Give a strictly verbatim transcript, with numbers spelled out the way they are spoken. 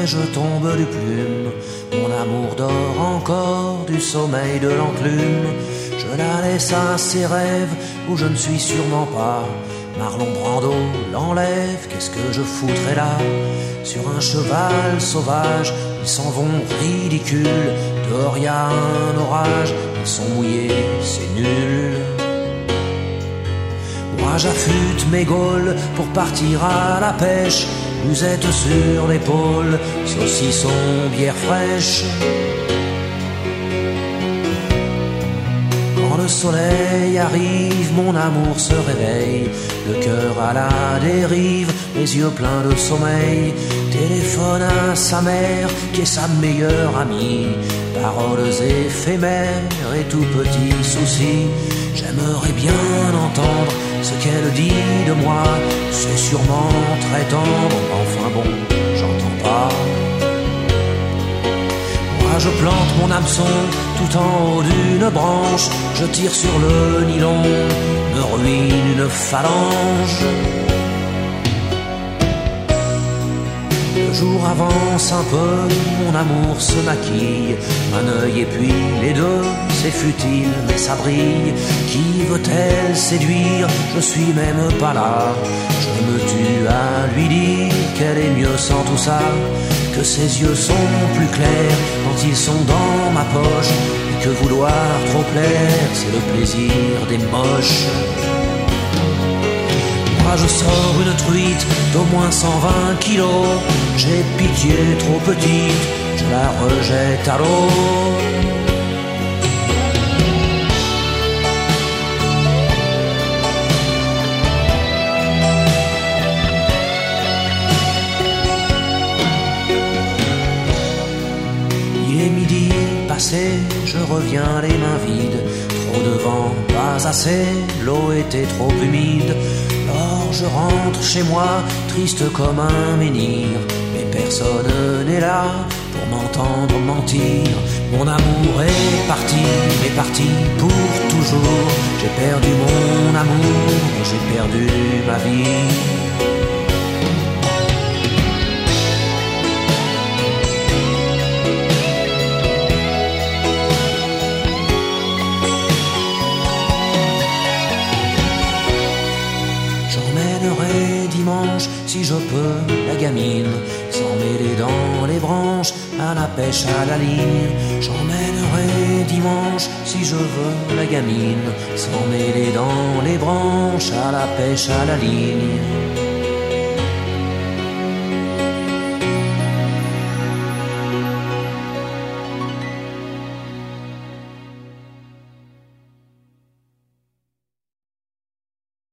et je tombe du plume. Mon amour dort encore du sommeil de l'enclume. Je la laisse à ses rêves où je ne suis sûrement pas. Marlon Brando l'enlève, qu'est-ce que je foutrais là? Sur un cheval sauvage, ils s'en vont ridicules. Dehors y a un orage, ils sont mouillés, c'est nul. Moi j'affûte mes gaules pour partir à la pêche. Musette sur l'épaule, saucisson, bière fraîche. Quand le soleil arrive, mon amour se réveille, le cœur à la dérive, les yeux pleins de sommeil. Téléphone à sa mère, qui est sa meilleure amie. Paroles éphémères et tout petits soucis. J'aimerais bien entendre ce qu'elle dit de moi. C'est sûrement très tendre, enfin bon, j'entends pas. Moi je plante mon hameçon tout en haut d'une branche. Je tire sur le nylon, me ruine une phalange. Le jour avance un peu, mon amour se maquille. Un œil et puis les deux, c'est futile mais ça brille. Qui veut-elle séduire? Je suis même pas là. Je me tue à lui dire qu'elle est mieux sans tout ça, que ses yeux sont plus clairs quand ils sont dans ma poche, et que vouloir trop plaire, c'est le plaisir des moches. Moi je sors une truite d'au moins cent vingt kilos. J'ai pitié trop petite, je la rejette à l'eau. Il est midi passé, je reviens les mains vides. Trop de vent, pas assez, l'eau était trop humide. Alors je rentre chez moi, triste comme un menhir. Mais personne n'est là pour m'entendre mentir. Mon amour est parti, est parti pour toujours. J'ai perdu mon amour, j'ai perdu ma vie. Dimanche, si je peux, la gamine, s'en mêler dans les branches, à la pêche à la ligne. J'emmènerai dimanche, si je veux, la gamine, s'en mêler dans les branches, à la pêche à la ligne.